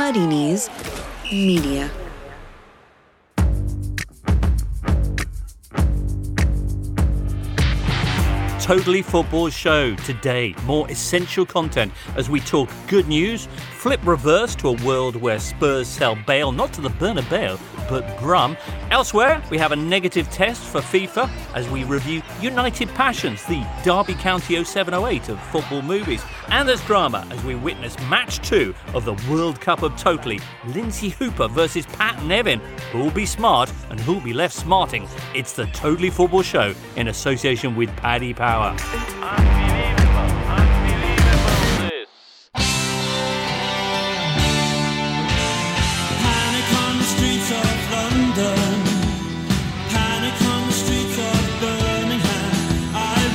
Muddy Knees Media. Totally Football Show today. More essential content as we talk good news, flip reverse to a world where Spurs sell Bale, not to the Bernabeu, but Brum. Elsewhere, we have a negative test for FIFA as we review United Passions, the Derby County 0708 of football movies. And there's drama as we witness match 2 of the World Cup of Totally. Lindsay Hooper versus Pat Nevin. Who'll be smart and who'll be left smarting? It's the Totally Football Show in association with Paddy Power. Unbelievable this. Panic on the streets of London, panic on the streets of Birmingham.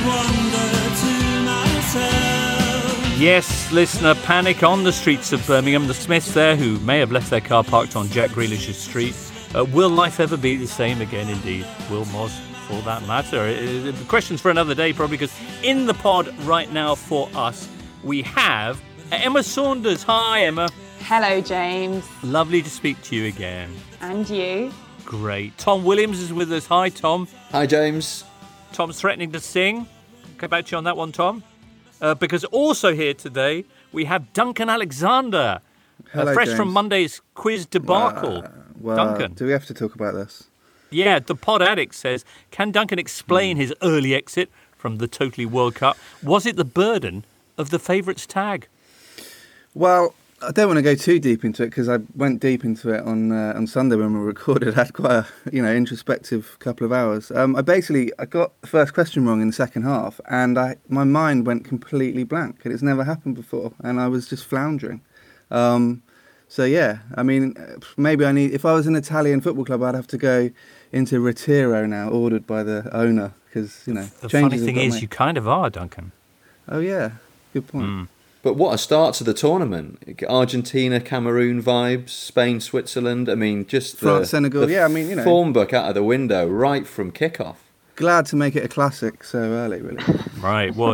I wonder to myself. Yes, listener, panic on the streets of Birmingham. The Smiths there, who may have left their car parked on Jack Grealish's street. Will life ever be the same again? Indeed. Will Moss, for that matter. Questions for another day, probably, because in the pod right now for us, we have Emma Saunders. Hi, Emma. Hello, James. Lovely to speak to you again. And you? Great. Tom Williams is with us. Hi, Tom. Hi, James. Tom's threatening to sing. Come back to you on that one, Tom. Because also here today, we have Duncan Alexander. Hello, fresh James. from Monday's quiz debacle. Duncan. Do we have to talk about this? Yeah, the Pod Addict says, can Duncan explain his early exit from the Totally World Cup? Was it the burden of the favourites tag? Well, I don't want to go too deep into it because I went deep into it on Sunday when we recorded. I had quite a introspective couple of hours. I got the first question wrong in the second half, and my mind went completely blank, and it's never happened before, and I was just floundering. So yeah, I mean, maybe if I was an Italian football club, I'd have to go into Retiro now, ordered by the owner, because, The funny thing is, you kind of are, Duncan. Oh yeah, good point. But what a start to the tournament. Argentina, Cameroon vibes, Spain, Switzerland. I mean, just France, Senegal. Yeah, I mean, form book out of the window right from kickoff. Glad to make it a classic so early, really. Right. Well,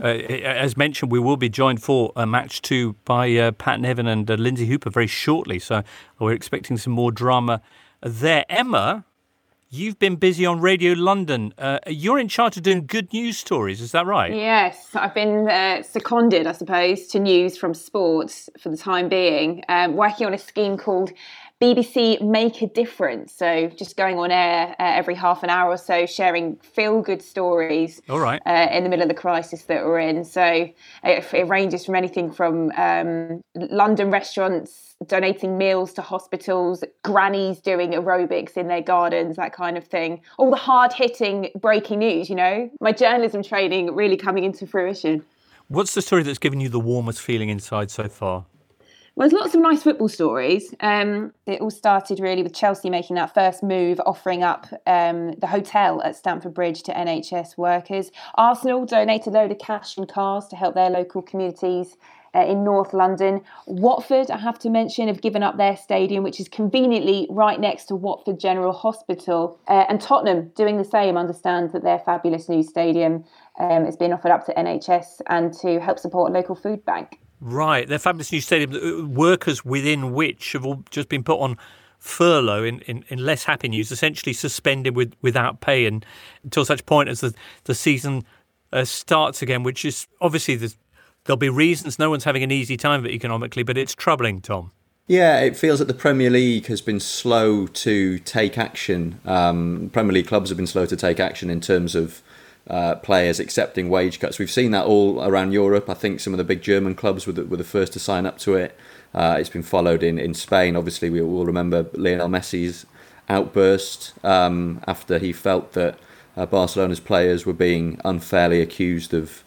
as mentioned, we will be joined for match 2 by Pat Nevin and Lindsay Hooper very shortly. So we're expecting some more drama there. Emma, you've been busy on Radio London. You're in charge of doing good news stories. Is that right? Yes, I've been seconded, I suppose, to news from sports for the time being, working on a scheme called BBC Make a Difference. So just going on air every half an hour or so, sharing feel-good stories. All right. In the middle of the crisis that we're in. So it ranges from anything from London restaurants donating meals to hospitals, grannies doing aerobics in their gardens, that kind of thing. All the hard-hitting breaking news, My journalism training really coming into fruition. What's the story that's given you the warmest feeling inside so far? Well, there's lots of nice football stories. It all started really with Chelsea making that first move, offering up the hotel at Stamford Bridge to NHS workers. Arsenal donated a load of cash and cars to help their local communities in North London. Watford, I have to mention, have given up their stadium, which is conveniently right next to Watford General Hospital. And Tottenham doing the same, understand that their fabulous new stadium is being offered up to NHS and to help support a local food bank. Right, their fabulous new stadium, workers within which have all just been put on furlough in less happy news, essentially suspended without pay and until such point as the season starts again, which is obviously there'll be reasons. No one's having an easy time of it economically, but it's troubling, Tom. Yeah, it feels that the Premier League has been slow to take action. Premier League clubs have been slow to take action in terms of players accepting wage cuts. We've seen that all around Europe. I think some of the big German clubs were the first to sign up to it. It's been followed in Spain. Obviously, we all remember Lionel Messi's outburst after he felt that Barcelona's players were being unfairly accused of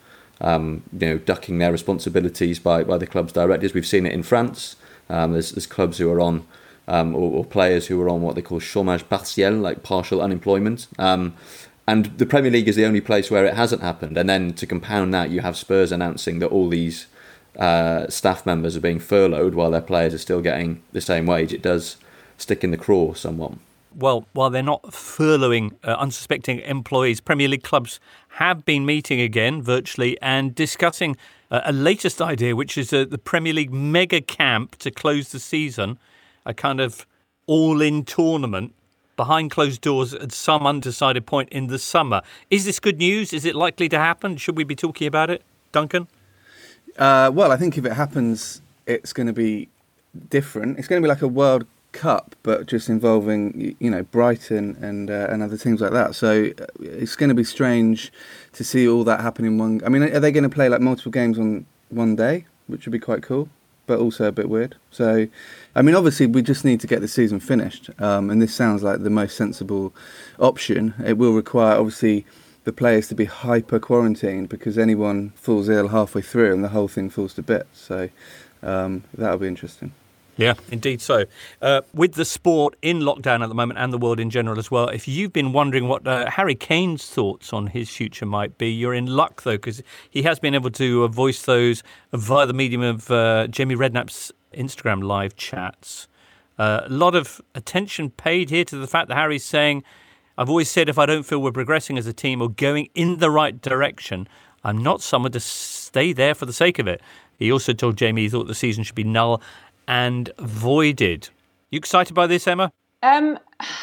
ducking their responsibilities by the club's directors. We've seen it in France. There's clubs who are on or players who are on what they call chômage partiel, like partial unemployment. And the Premier League is the only place where it hasn't happened. And then to compound that, you have Spurs announcing that all these staff members are being furloughed while their players are still getting the same wage. It does stick in the craw somewhat. Well, while they're not furloughing unsuspecting employees, Premier League clubs have been meeting again virtually and discussing a latest idea, which is the Premier League mega camp to close the season, a kind of all-in tournament behind closed doors at some undecided point in the summer. Is this good news? Is it likely to happen? Should we be talking about it, Duncan? Well, I think if it happens, it's going to be different. It's going to be like a World Cup, but just involving, Brighton and other teams like that. So it's going to be strange to see all that happen in one. I mean, are they going to play like multiple games on one day, which would be quite cool, but also a bit weird. So, I mean, obviously we just need to get the season finished, and this sounds like the most sensible option. It will require, obviously, the players to be hyper quarantined because anyone falls ill halfway through and the whole thing falls to bits. So that'll be interesting. Yeah, indeed so. With the sport in lockdown at the moment and the world in general as well, if you've been wondering what Harry Kane's thoughts on his future might be, you're in luck, though, because he has been able to voice those via the medium of Jamie Redknapp's Instagram live chats. A lot of attention paid here to the fact that Harry's saying, I've always said if I don't feel we're progressing as a team or going in the right direction, I'm not someone to stay there for the sake of it. He also told Jamie he thought the season should be null and voided. You excited by this, Emma? I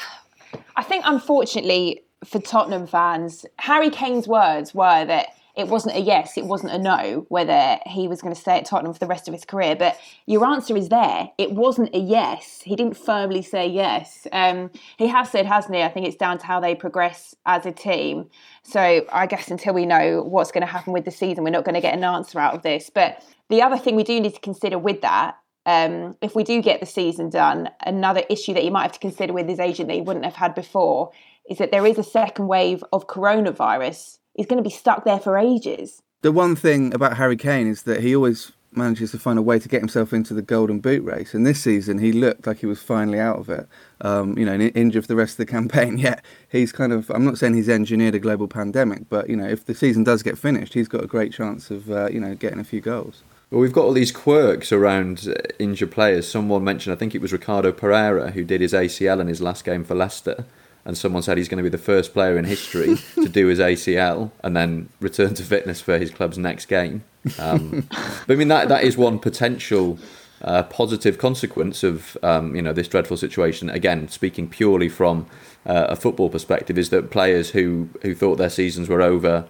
think, unfortunately, for Tottenham fans, Harry Kane's words were that it wasn't a yes, it wasn't a no, whether he was going to stay at Tottenham for the rest of his career. But your answer is there. It wasn't a yes. He didn't firmly say yes. He has said, hasn't he? I think it's down to how they progress as a team. So I guess until we know what's going to happen with the season, we're not going to get an answer out of this. But the other thing we do need to consider with that, if we do get the season done, another issue that you might have to consider with his agent that he wouldn't have had before is that there is a second wave of coronavirus. He's going to be stuck there for ages. The one thing about Harry Kane is that he always manages to find a way to get himself into the Golden Boot race. And this season, he looked like he was finally out of it, injured for the rest of the campaign. Yet he's kind of, I'm not saying he's engineered a global pandemic, but, if the season does get finished, he's got a great chance of, getting a few goals. Well, we've got all these quirks around injured players. Someone mentioned, I think it was Ricardo Pereira, who did his ACL in his last game for Leicester. And someone said he's going to be the first player in history to do his ACL and then return to fitness for his club's next game. But I mean, that is one potential positive consequence of this dreadful situation. Again, speaking purely from a football perspective, is that players who thought their seasons were over,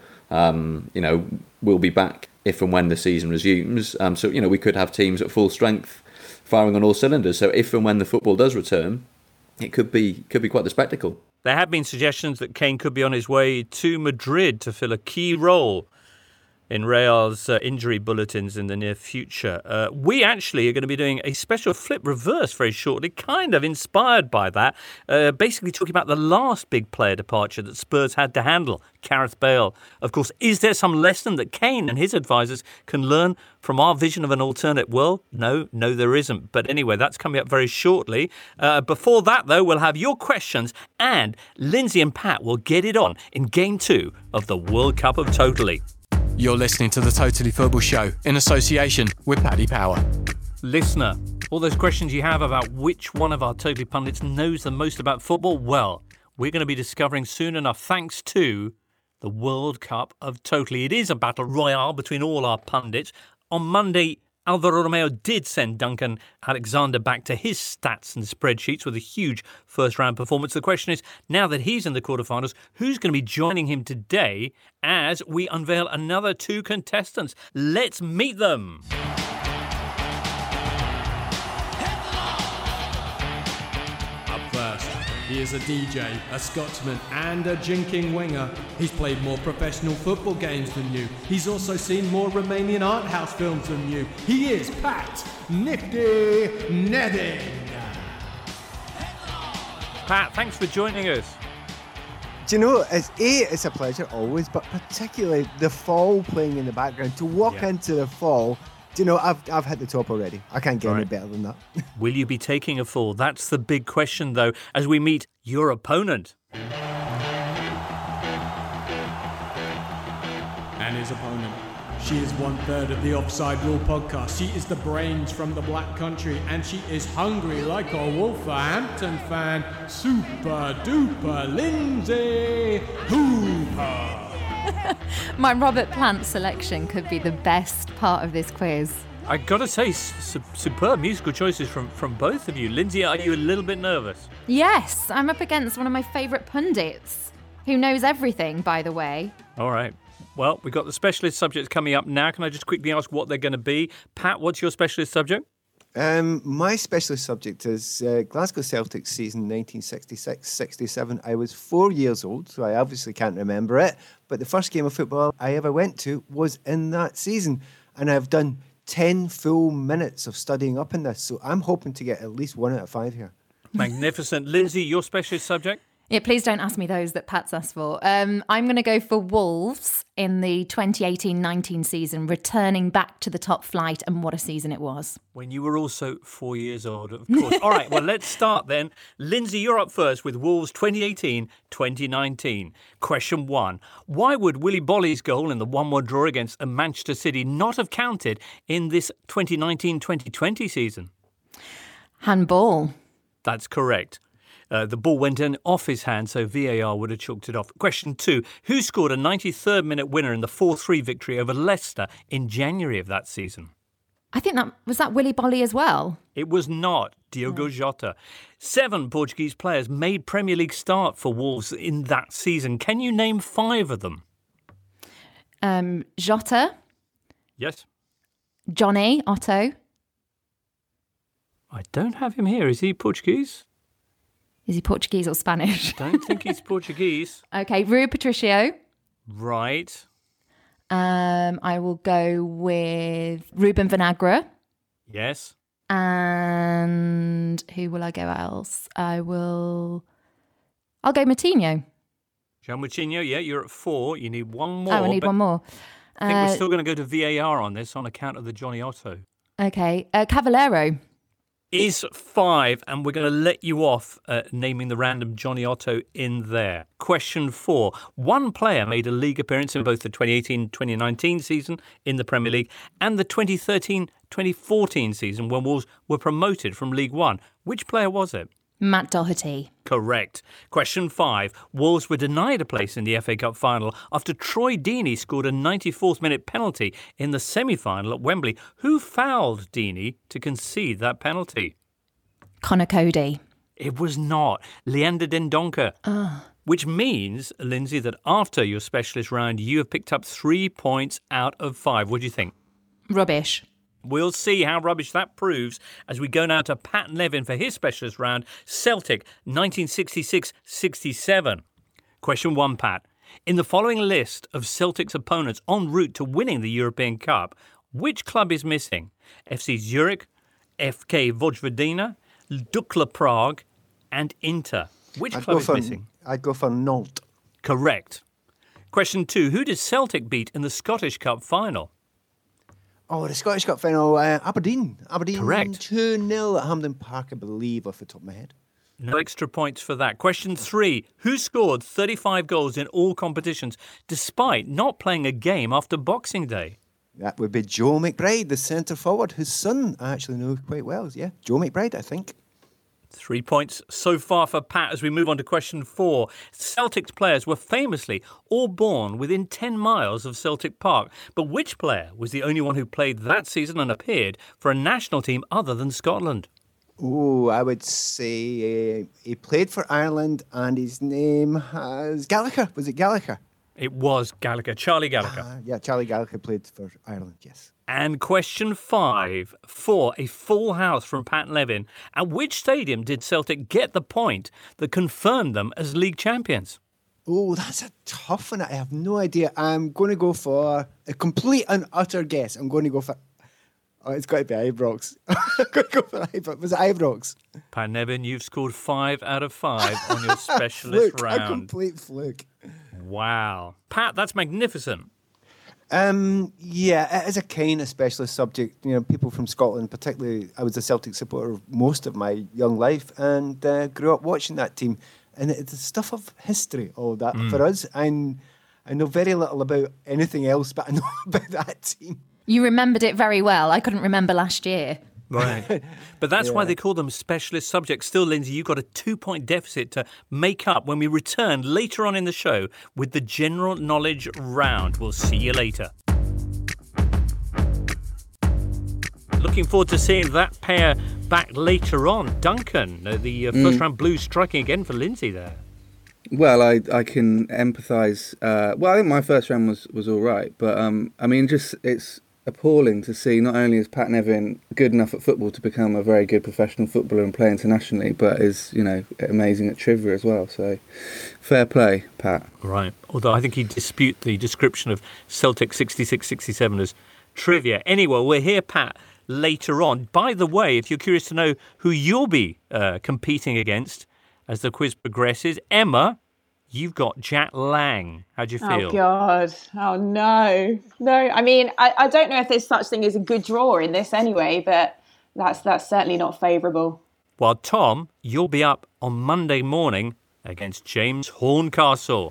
will be back if and when the season resumes. So we could have teams at full strength, firing on all cylinders. So if and when the football does return, it could be quite the spectacle. There have been suggestions that Kane could be on his way to Madrid to fill a key role in Real's injury bulletins in the near future. We actually are going to be doing a special flip reverse very shortly, kind of inspired by that, basically talking about the last big player departure that Spurs had to handle, Gareth Bale. Of course, is there some lesson that Kane and his advisors can learn from our vision of an alternate world? No, there isn't. But anyway, that's coming up very shortly. Before that, though, we'll have your questions, and Lindsay and Pat will get it on in Game 2 of the World Cup of Totally. You're listening to the Totally Football Show in association with Paddy Power. Listener, all those questions you have about which one of our Totally pundits knows the most about football, well, we're going to be discovering soon enough thanks to the World Cup of Totally. It is a battle royale between all our pundits. On Monday, Alvaro Romeo did send Duncan Alexander back to his stats and spreadsheets with a huge first-round performance. The question is, now that he's in the quarterfinals, who's going to be joining him today as we unveil another 2 contestants? Let's meet them. Up first, he is a DJ, a Scotsman and a jinking winger. He's played more professional football games than you. He's also seen more Romanian art house films than you. He is Pat Nifty Nedding. Pat, thanks for joining us. Do you know, it's a pleasure always, but particularly the fall playing in the background. To walk into the fall, do you know, I've hit the top already. I can't get any better than that. Will you be taking a fall? That's the big question, though, as we meet your opponent. And his opponent. She is 1/3 of the Offside Rule podcast. She is the brains from the Black Country, and she is hungry like a Wolverhampton fan. Super duper Lindsay Hooper. My Robert Plant selection could be the best part of this quiz. I gotta say, superb musical choices from both of you. Lindsay, are you a little bit nervous? Yes, I'm up against one of my favourite pundits, who knows everything, by the way. All right. Well, we've got the specialist subjects coming up now. Can I just quickly ask what they're going to be? Pat, what's your specialist subject? My specialist subject is Glasgow Celtic season 1966-67. I was 4 years old, so I obviously can't remember it. But the first game of football I ever went to was in that season. And I've done 10 full minutes of studying up in this. So I'm hoping to get at least 1 out of 5 here. Magnificent. Lindsay, your specialist subject? Yeah, please don't ask me those that Pat's asked for. I'm going to go for Wolves in the 2018-19 season, returning back to the top flight, and what a season it was. When you were also 4 years old, of course. All right, well, let's start then. Lindsay, you're up first with Wolves 2018-2019. Question 1. Why would Willy Bolly's goal in the 1-1 draw against Manchester City not have counted in this 2019-2020 season? Handball. That's correct. The ball went in off his hand, so VAR would have chalked it off. Question 2. Who scored a 93rd minute winner in the 4-3 victory over Leicester in January of that season? I think that Willy Bolly as well. It was not. Diogo Jota. 7 Portuguese players made Premier League start for Wolves in that season. Can you name 5 of them? Jota. Yes. Johnny Otto. I don't have him here. Is he Portuguese? Is he Portuguese or Spanish? I don't think he's Portuguese. Okay, Rui Patricio. Right. I will go with Ruben Vinagre. Yes. And who will I go else? I'll go Moutinho. Jean Moutinho, yeah, you're at 4. You need one more. Oh, I need one more. I think we're still going to go to VAR on this on account of the Johnny Otto. Okay, Cavallero. Is 5, and we're going to let you off naming the random Johnny Otto in there. Question 4. One player made a league appearance in both the 2018-2019 season in the Premier League and the 2013-2014 season when Wolves were promoted from League One. Which player was it? Matt Doherty. Correct. Question 5. Wolves were denied a place in the FA Cup final after Troy Deeney scored a 94th minute penalty in the semi-final at Wembley. Who fouled Deeney to concede that penalty? Conor Cody. It was not. Leander Dendoncker. Which means, Lindsay, that after your specialist round, you have picked up 3 points out of 5. What do you think? Rubbish. We'll see how rubbish that proves as we go now to Pat Nevin for his specialist round, Celtic 1966-67. Question 1, Pat. In the following list of Celtic's opponents en route to winning the European Cup, which club is missing? FC Zurich, FK Vojvodina, Dukla Prague and Inter. Which club is missing? I'd go for Nantes. Correct. Question 2. Who did Celtic beat in the Scottish Cup final? Oh, the Scottish Cup final, Aberdeen. Correct. 2-0 at Hampden Park, I believe, off the top of my head. No extra points for that. Question 3. Who scored 35 goals in all competitions despite not playing a game after Boxing Day? That would be Joe McBride, the centre forward, whose son I actually know quite well. Yeah, Joe McBride, I think. 3 points so far for Pat as we move on to question 4. Celtic's players were famously all born within 10 miles of Celtic Park. But which player was the only one who played that season and appeared for a national team other than Scotland? Oh, I would say he played for Ireland and his name has Gallagher. Was it Gallagher? It was Gallagher, Charlie Gallagher. Yeah, Charlie Gallagher played for Ireland, yes. And question 5 for a full house from Pat Nevin. At which stadium did Celtic get the point that confirmed them as league champions? Oh, that's a tough one. I have no idea. I'm going to go for a complete and utter guess. I'm going to go for... Oh, it's got to be Ibrox. I'm going to go for Ibrox. Was it Ibrox? Pat Nevin, you've scored 5 out of 5 on your specialist round. A complete fluke. Wow. Pat, that's magnificent. Yeah, it is a kind of specialist subject. You know, people from Scotland, particularly, I was a Celtic supporter most of my young life and grew up watching that team. And it's the stuff of history, all that for us. And I know very little about anything else, but I know about that team. You remembered it very well. I couldn't remember last year. Right. But that's why they call them specialist subjects. Still, Lindsay, you've got a 2-point deficit to make up when we return later on in the show with the general knowledge round. We'll see you later. Looking forward to seeing that pair back later on. Duncan, the first round Blues striking again for Lindsay there. Well, I can empathise. Well, I think my first round was all right, but I mean, just it's appalling to see not only is Pat Nevin good enough at football to become a very good professional footballer and play internationally, but is, you know, amazing at trivia as well. So, fair play, Pat. Right. Although I think he'd dispute the description of Celtic 66-67 as trivia. Anyway, we'll hear Pat later on. By the way, if you're curious to know who you'll be competing against as the quiz progresses, Emma, you've got Jack Lang. How do you feel? Oh, God. Oh, no. No, I mean, I don't know if there's such thing as a good draw in this anyway, but that's certainly not favourable. While Tom, you'll be up on Monday morning against James Horncastle.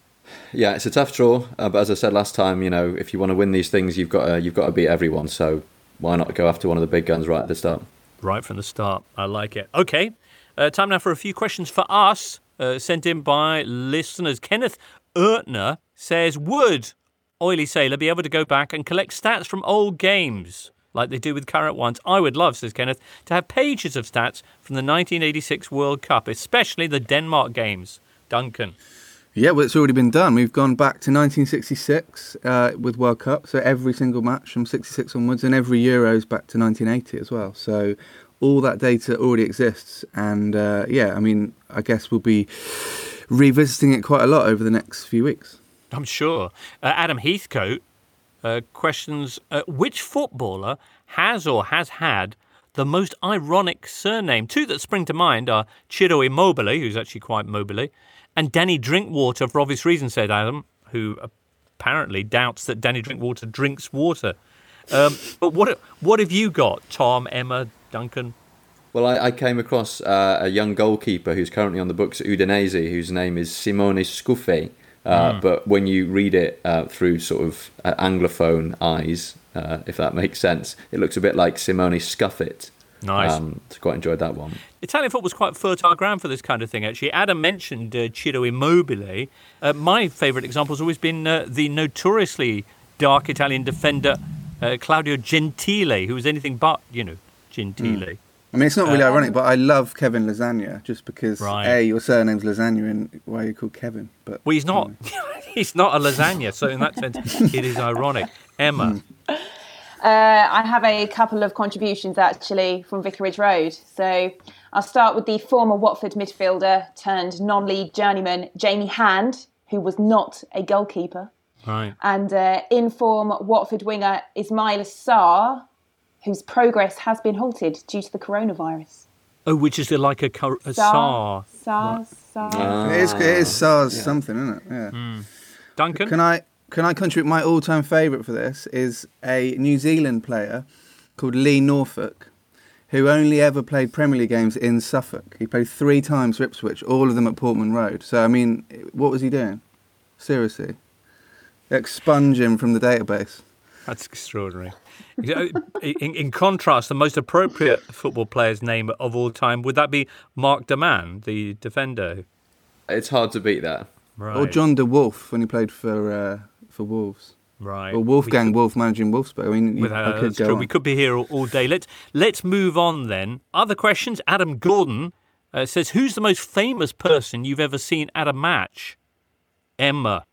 Yeah, it's a tough draw, but as I said last time, you know, if you want to win these things, you've got to beat everyone. So why not go after one of the big guns right at the start? Right from the start. I like it. Okay, time now for a few questions for us, sent in by listeners. Kenneth Ertner says, would Oily Sailor be able to go back and collect stats from old games like they do with current ones? I would love, says Kenneth, to have pages of stats from the 1986 World Cup, especially the Denmark games. Duncan. Yeah, well, it's already been done. We've gone back to 1966 with World Cup, so every single match from 66 onwards, and every Euros back to 1980 as well. So all that data already exists, and I mean, I guess we'll be revisiting it quite a lot over the next few weeks. I'm sure. Adam Heathcote questions, which footballer has or has had the most ironic surname? Two that spring to mind are Ciro Immobile, who's actually quite mobile, and Danny Drinkwater, for obvious reasons, said Adam, who apparently doubts that Danny Drinkwater drinks water. But what have you got, Tom, Emma, Duncan? Well, I came across a young goalkeeper who's currently on the books at Udinese, whose name is Simone Scuffi. But when you read it through sort of Anglophone eyes, if that makes sense, it looks a bit like Simone Scuffit. Nice. So quite enjoyed that one. Italian football's quite fertile ground for this kind of thing, actually. Adam mentioned Ciro Immobile. My favourite example has always been the notoriously dark Italian defender Claudio Gentile, who was anything but, Gentile. I mean, it's not really ironic, but I love Kevin Lasagna just because, Right. A, your surname's Lasagna and why you're called Kevin. But Well, he's not. He's not a lasagna, so in that sense, it is ironic. Emma. I have a couple of contributions, actually, from Vicarage Road. So I'll start with the former Watford midfielder turned non-league journeyman Jamie Hand, who was not a goalkeeper. Right. And in-form Watford winger Ismail Sarr, whose progress has been halted due to the coronavirus. Oh, which is like a SAR. SARS. it is SARS something, isn't it? Yeah. Duncan? Can I contribute? My all-time favourite for this is a New Zealand player called Lee Norfolk, who only ever played Premier League games in Suffolk. He played 3 times for Ipswich, all of them at Portman Road. So, I mean, what was he doing? Seriously. Expunge him from the database. That's extraordinary. In contrast, the most appropriate football player's name of all time, would that be Mark Deman, the defender? It's hard to beat that. Right. Or John de Wolf when he played for Wolves. Right. Or Wolfgang Wolf managing Wolfsburg. I mean, I could that's go true. on. We could be here all day. Let's move on then. Other questions? Adam Gordon says, who's the most famous person you've ever seen at a match? Emma.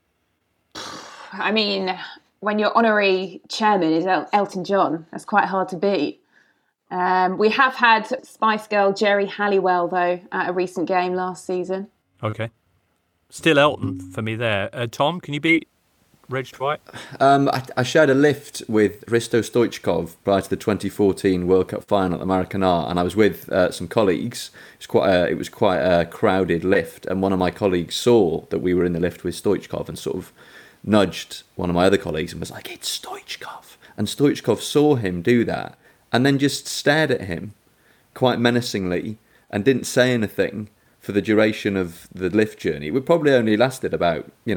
I mean, when your honorary chairman is Elton John, that's quite hard to beat. We have had Spice Girl Jerry Halliwell, though, at a recent game last season. Okay. Still Elton for me there. Tom, can you beat Reg Dwight? I shared a lift with Hristo Stoichkov prior to the 2014 World Cup final at the Maracanã, and I was with some colleagues. It was quite a crowded lift, and one of my colleagues saw that we were in the lift with Stoichkov and sort of nudged one of my other colleagues and was like, "It's Stoichkov." And Stoichkov saw him do that and then just stared at him quite menacingly and didn't say anything for the duration of the lift journey. It probably only lasted about,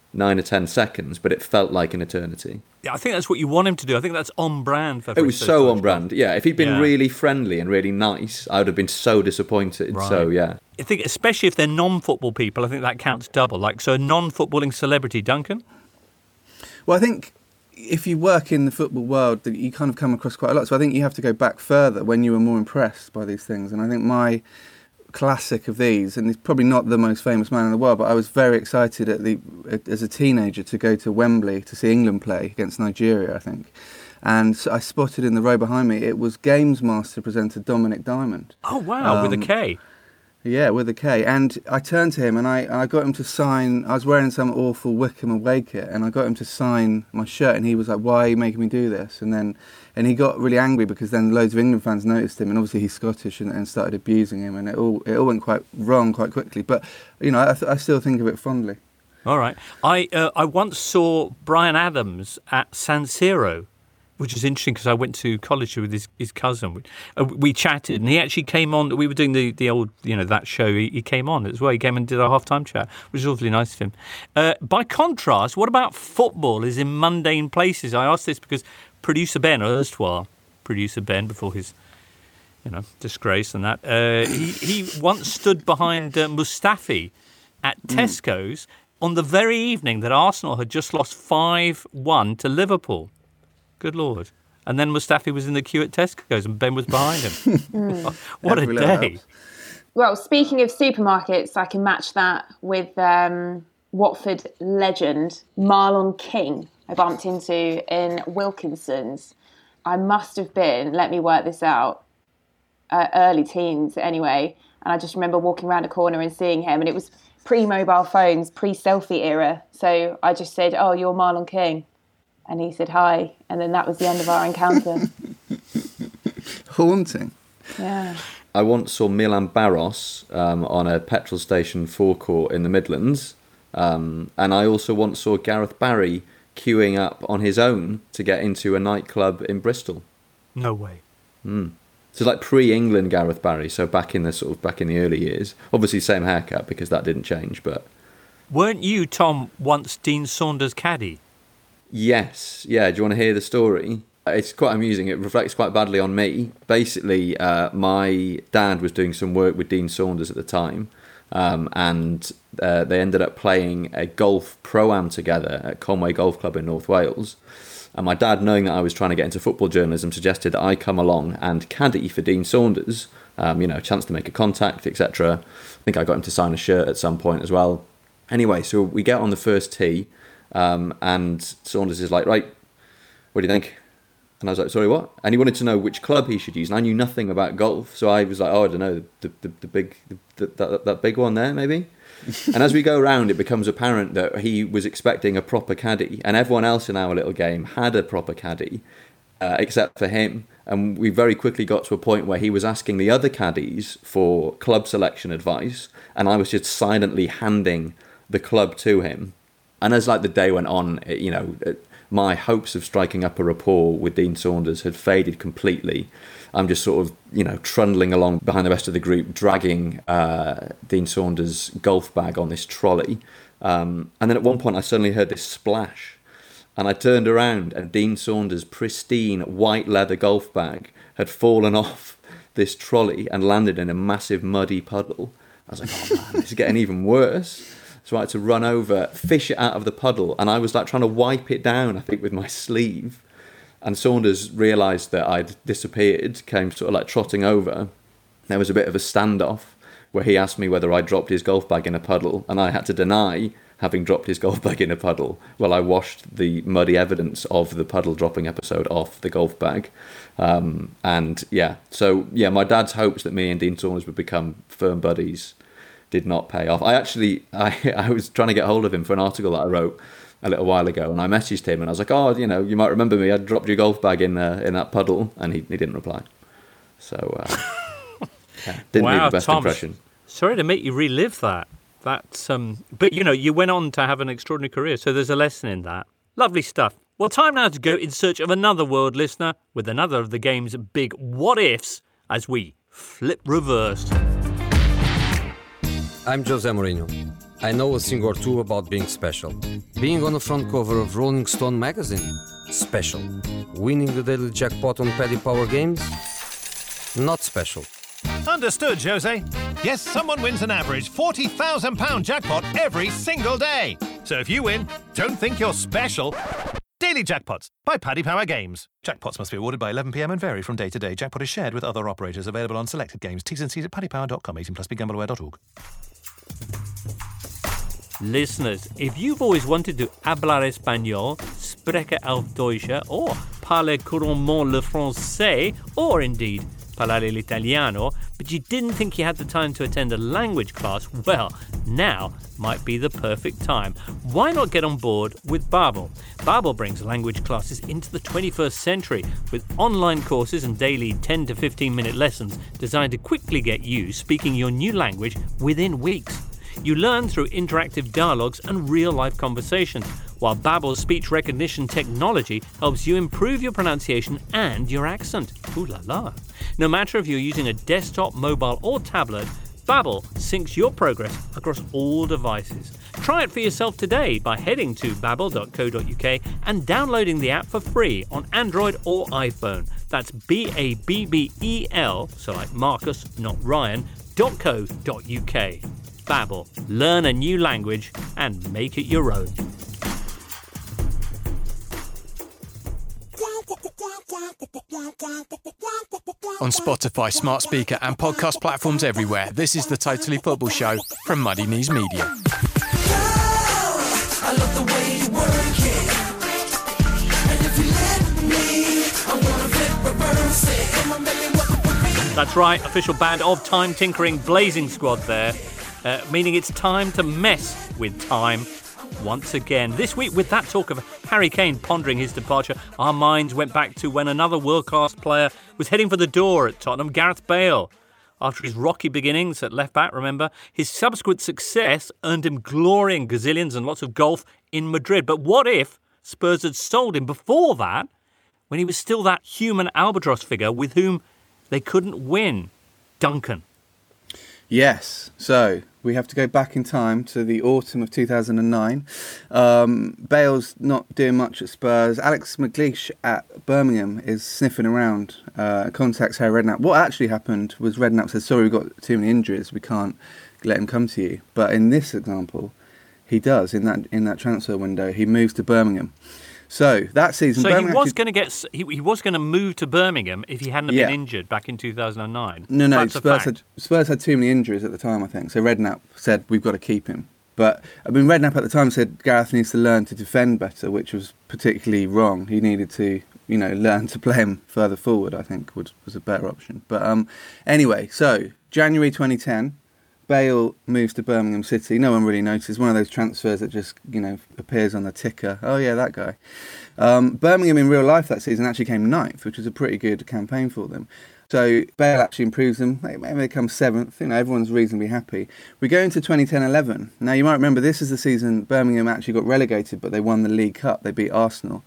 9 or 10 seconds, but it felt like an eternity. Yeah, I think that's what you want him to do. I think that's on brand for It was Fritz so Özil. on brand. Yeah, if he'd been Yeah. really friendly and really nice, I would have been so disappointed. Right. So, yeah. I think, especially if they're non-football people, I think that counts double. Like, so a non-footballing celebrity, Duncan? Well, I think if you work in the football world, that you kind of come across quite a lot. So I think you have to go back further when you were more impressed by these things. And I think my classic of these, and he's probably not the most famous man in the world, but I was very excited as a teenager to go to Wembley to see England play against Nigeria, I think. And so I spotted in the row behind me, it was Games Master presenter Dominic Diamond. Oh, wow, with a K. Yeah, with a K. And I turned to him and I got him to sign. I was wearing some awful Wickham away kit, and I got him to sign my shirt, and he was like, "Why are you making me do this?" And he got really angry because then loads of England fans noticed him, and obviously he's Scottish, and started abusing him, and it all went quite wrong quite quickly. But you know, I still think of it fondly. All right. I once saw Bryan Adams at San Siro, which is interesting because I went to college with his cousin. We chatted, and he actually came on. We were doing the old, that show. He came on as well. He came and did our half-time chat, which was awfully nice of him. By contrast, what about football is in mundane places? I asked this because producer Ben, erstwhile producer Ben, before his disgrace and that, he once stood behind Mustafi at Tesco's on the very evening that Arsenal had just lost 5-1 to Liverpool. Good Lord. And then Mustafi was in the queue at Tesco's and Ben was behind him. What a day. Well, speaking of supermarkets, I can match that with Watford legend Marlon King I bumped into in Wilkinson's. I must have been, let me work this out, early teens anyway. And I just remember walking around a corner and seeing him, and it was pre-mobile phones, pre-selfie era. So I just said, "Oh, you're Marlon King." And he said hi, and then that was the end of our encounter. Haunting. Yeah. I once saw Milan Barros on a petrol station forecourt in the Midlands, and I also once saw Gareth Barry queuing up on his own to get into a nightclub in Bristol. No way. So like pre-England Gareth Barry, so back in the early years. Obviously same haircut because that didn't change, but... Weren't you, Tom, once Dean Saunders' caddy? Yes. Yeah, do you want to hear the story? It's quite amusing. It reflects quite badly on me. Basically, my dad was doing some work with Dean Saunders at the time, and they ended up playing a golf pro-am together at Conway Golf Club in North Wales. And my dad, knowing that I was trying to get into football journalism, suggested that I come along and caddy for Dean Saunders, a chance to make a contact, etc. I think I got him to sign a shirt at some point as well. Anyway, so we get on the first tee, and Saunders is like, "Right, what do you think?" And I was like, "Sorry, what?" And he wanted to know which club he should use, and I knew nothing about golf, so I was like, "Oh, I don't know, that big one there, maybe." And as we go around, it becomes apparent that he was expecting a proper caddy, and everyone else in our little game had a proper caddy, except for him. And we very quickly got to a point where he was asking the other caddies for club selection advice, and I was just silently handing the club to him. And as the day went on, my hopes of striking up a rapport with Dean Saunders had faded completely. I'm just sort of, trundling along behind the rest of the group, dragging Dean Saunders' golf bag on this trolley. And then at one point I suddenly heard this splash, and I turned around, and Dean Saunders' pristine white leather golf bag had fallen off this trolley and landed in a massive muddy puddle. I was like, "Oh man, this is getting even worse." So I had to run over, fish it out of the puddle, and I was trying to wipe it down, I think, with my sleeve. And Saunders realised that I'd disappeared, came sort of trotting over. There was a bit of a standoff where he asked me whether I dropped his golf bag in a puddle, and I had to deny having dropped his golf bag in a puddle while I washed the muddy evidence of the puddle dropping episode off the golf bag. My dad's hopes that me and Dean Saunders would become firm buddies did not pay off. I was trying to get hold of him for an article that I wrote a little while ago, and I messaged him, and I was like, "Oh, you might remember me. I dropped your golf bag in that puddle," and he didn't reply. So didn't leave the best impression. Sorry to make you relive that. But you went on to have an extraordinary career, so there's a lesson in that. Lovely stuff. Well, time now to go in search of another world listener with another of the game's big what-ifs as we flip reversed. I'm Jose Mourinho. I know a thing or two about being special. Being on the front cover of Rolling Stone magazine? Special. Winning the daily jackpot on Paddy Power Games? Not special. Understood, Jose. Yes, someone wins an average £40,000 jackpot every single day. So if you win, don't think you're special. Daily Jackpots by Paddy Power Games. Jackpots must be awarded by 11 p.m. and vary from day to day. Jackpot is shared with other operators. Available on selected games. T's and C's at paddypower.com. 18 plus BeGambleAware.org. Listeners, if you've always wanted to hablar español, spreche auf Deutsche, or parler couramment le français, or indeed parlare l'italiano, but you didn't think you had the time to attend a language class, well, now might be the perfect time. Why not get on board with Babbel? Babbel brings language classes into the 21st century with online courses and daily 10 to 15 minute lessons designed to quickly get you speaking your new language within weeks. You learn through interactive dialogues and real-life conversations, while Babbel's speech recognition technology helps you improve your pronunciation and your accent. Ooh la la. No matter if you're using a desktop, mobile or tablet, Babbel syncs your progress across all devices. Try it for yourself today by heading to babbel.co.uk and downloading the app for free on Android or iPhone. That's Babbel, so like Marcus, not Ryan, .co.uk. Babbel. Learn a new language and make it your own. On Spotify, smart speaker and podcast platforms everywhere, this is the Totally Football Show from Muddy Knees Media. I love the way you work it. And if you let me, I wanna flip reverse it. Come on, baby, what the That's right, official band of Time Tinkering Blazing Squad there, meaning it's time to mess with time once again. This week, with that talk of Harry Kane pondering his departure, our minds went back to when another world-class player was heading for the door at Tottenham, Gareth Bale. After his rocky beginnings at left-back, remember, his subsequent success earned him glory and gazillions and lots of golf in Madrid. But what if Spurs had sold him before that, when he was still that human albatross figure with whom they couldn't win? Duncan. Yes, so we have to go back in time to the autumn of 2009. Bale's not doing much at Spurs. Alex McLeish at Birmingham is sniffing around, contacts Harry Redknapp. What actually happened was Redknapp said, sorry, we've got too many injuries, we can't let him come to you. But in this example, he does. In that transfer window, he moves to Birmingham. So that season, so he was going to he was going to move to Birmingham if he hadn't been injured back in 2009. No. Spurs had too many injuries at the time, I think. So Redknapp said we've got to keep him. But I mean, Redknapp at the time said Gareth needs to learn to defend better, which was particularly wrong. He needed to, learn to play him further forward. I think was a better option. But anyway, so January 2010. Bale moves to Birmingham City. No one really notices. One of those transfers that just, appears on the ticker. Oh, yeah, that guy. Birmingham in real life that season actually came 9th, which was a pretty good campaign for them. So Bale actually improves them. Maybe they come 7th. Everyone's reasonably happy. We go into 2010-11. Now, you might remember this is the season Birmingham actually got relegated, but they won the League Cup. They beat Arsenal.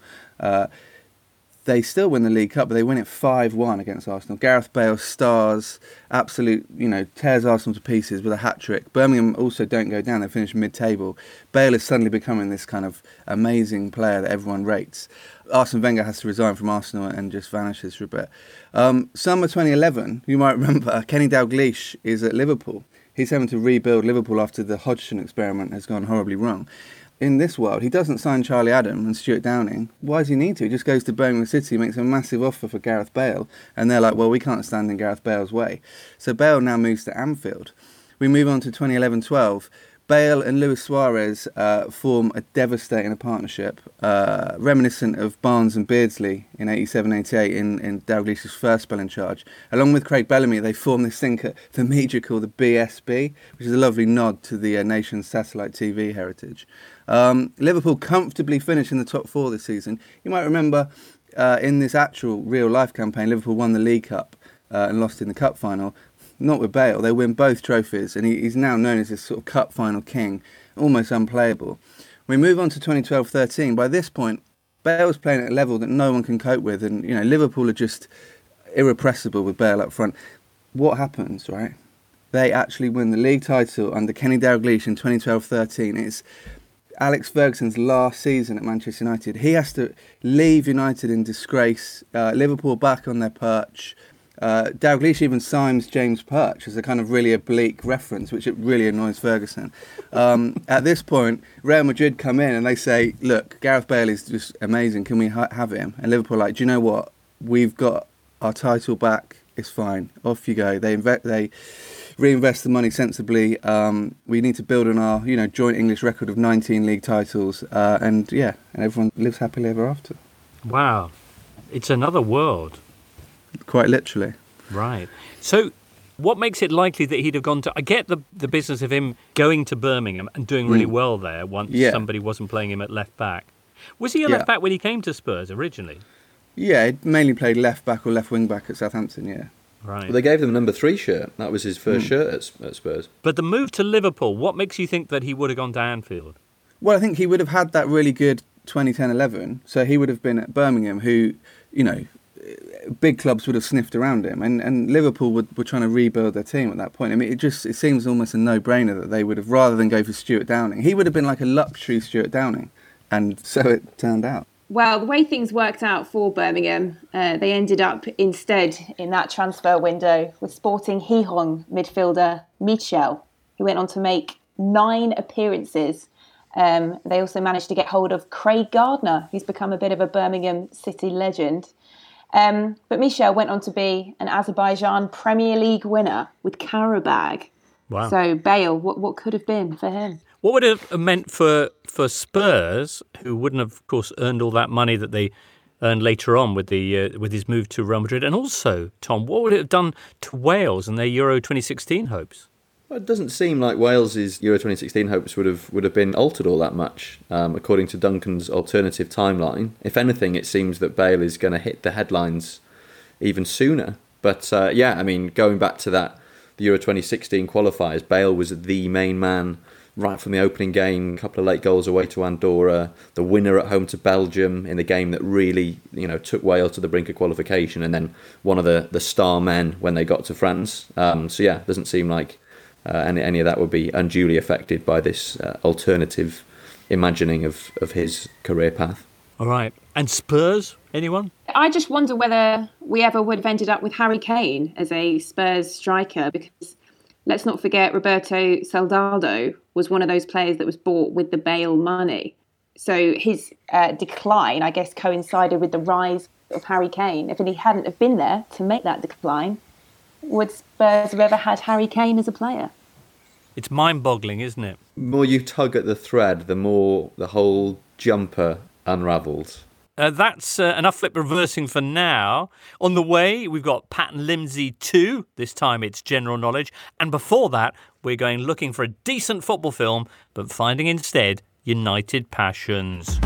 They still win the League Cup, but they win it 5-1 against Arsenal. Gareth Bale stars, absolute, tears Arsenal to pieces with a hat-trick. Birmingham also don't go down, they finish mid-table. Bale is suddenly becoming this kind of amazing player that everyone rates. Arsene Wenger has to resign from Arsenal and just vanishes for a bit. Summer 2011, you might remember, Kenny Dalglish is at Liverpool. He's having to rebuild Liverpool after the Hodgson experiment has gone horribly wrong. In this world, he doesn't sign Charlie Adam and Stuart Downing. Why does he need to? He just goes to Birmingham City, makes a massive offer for Gareth Bale, and they're like, well, we can't stand in Gareth Bale's way. So Bale now moves to Anfield. We move on to 2011-12. Bale and Luis Suarez form a devastating partnership, reminiscent of Barnes and Beardsley in 87-88 in Dalglish's first spell in charge. Along with Craig Bellamy, they form this thing at the media called the BSB, which is a lovely nod to the nation's satellite TV heritage. Liverpool comfortably finished in the top 4 this season. You might remember in this actual real-life campaign, Liverpool won the League Cup and lost in the cup final. Not with Bale, they win both trophies, and he's now known as this sort of cup final king, almost unplayable. We move on to 2012-13. By this point, Bale's playing at a level that no one can cope with, and Liverpool are just irrepressible with Bale up front. What happens, right? they actually win the league title under Kenny Dalglish in 2012-13. It's Alex Ferguson's last season at Manchester United. He has to leave United in disgrace. Liverpool back on their perch. Dalglish even signs James Perch as a kind of really oblique reference, which it really annoys Ferguson. At this point, Real Madrid come in and they say, look, Gareth Bale is just amazing. Can we have him? And Liverpool are like, do you know what? We've got our title back. It's fine. Off you go. They reinvest the money sensibly. We need to build on our, joint English record of 19 league titles, and everyone lives happily ever after. Wow, it's another world. Quite literally. Right. So, what makes it likely that he'd have gone to? I get the business of him going to Birmingham and doing really well there once somebody wasn't playing him at left back. Was he a left back when he came to Spurs originally? Yeah, he mainly played left back or left wing back at Southampton. Yeah. Right. Well, they gave him number 3 shirt. That was his first shirt at Spurs. But the move to Liverpool, what makes you think that he would have gone to Anfield? Well, I think he would have had that really good 2010-11. So he would have been at Birmingham, who, big clubs would have sniffed around him. And Liverpool were trying to rebuild their team at that point. I mean, it seems almost a no-brainer that they would have, rather than go for Stuart Downing. He would have been like a luxury Stuart Downing. And so it turned out. Well, the way things worked out for Birmingham, they ended up instead in that transfer window with Sporting Gijón midfielder Michel, who went on to make 9 appearances. They also managed to get hold of Craig Gardner, who's become a bit of a Birmingham City legend. But Michel went on to be an Azerbaijan Premier League winner with Karabag. Wow. So Bale, what could have been for him? What would it have meant for Spurs, who wouldn't have, of course, earned all that money that they earned later on with his move to Real Madrid? And also, Tom, what would it have done to Wales and their Euro 2016 hopes? Well, it doesn't seem like Wales's Euro 2016 hopes would have been altered all that much, according to Duncan's alternative timeline. If anything, it seems that Bale is going to hit the headlines even sooner. But going back to the Euro 2016 qualifiers, Bale was the main man right from the opening game, a couple of late goals away to Andorra, the winner at home to Belgium in the game that really, took Wales to the brink of qualification, and then one of the star men when they got to France. Doesn't seem like any of that would be unduly affected by this alternative imagining of his career path. All right. And Spurs, anyone? I just wonder whether we ever would have ended up with Harry Kane as a Spurs striker, because let's not forget Roberto Soldado was one of those players that was bought with the Bale money. So his decline, I guess, coincided with the rise of Harry Kane. If he hadn't have been there to make that decline, would Spurs have ever had Harry Kane as a player? It's mind-boggling, isn't it? The more you tug at the thread, the more the whole jumper unravels. That's enough flip reversing for now. On the way, we've got Pat and Limsey 2. This time it's general knowledge. And before that, we're going looking for a decent football film, but finding instead United passions.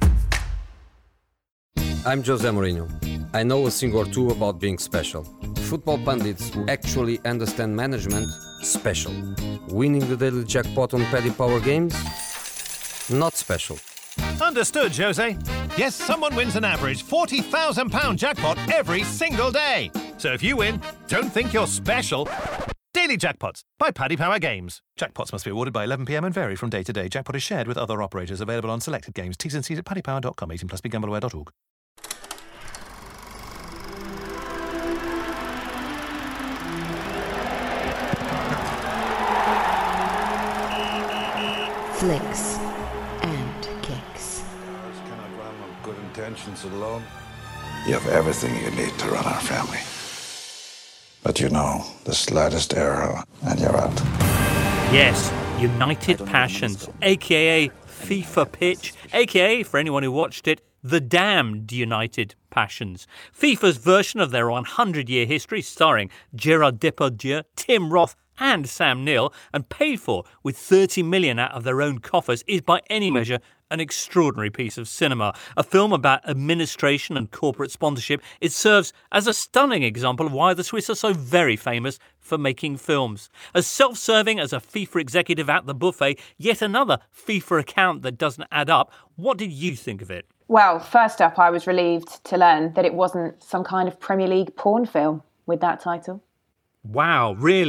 I'm Jose Mourinho. I know a thing or two about being special. Football pundits who actually understand management, special. Winning the daily jackpot on Paddy Power Games, not special. Understood, Jose. Yes, someone wins an average £40,000 jackpot every single day. So if you win, don't think you're special. Daily Jackpots by Paddy Power Games. Jackpots must be awarded by 11 p.m. and vary from day to day. Jackpot is shared with other operators. Available on selected games. T's and C's at paddypower.com. 18 plus BGambleAware.org. Flicks and kicks. Cannot run on good intentions alone. You have everything you need to run our family. But the slightest error and you're out. Yes, United Passions, a.k.a. FIFA Pitch, a.k.a., for anyone who watched it, The Damned United Passions. FIFA's version of their 100-year history, starring Gerard Depardieu, Tim Roth and Sam Neill, and paid for with $30 million out of their own coffers, is by any measure an extraordinary piece of cinema. A film about administration and corporate sponsorship, it serves as a stunning example of why the Swiss are so very famous for making films. As self-serving as a FIFA executive at the buffet, yet another FIFA account that doesn't add up. What did you think of it? Well, first up, I was relieved to learn that it wasn't some kind of Premier League porn film with that title. Wow, really?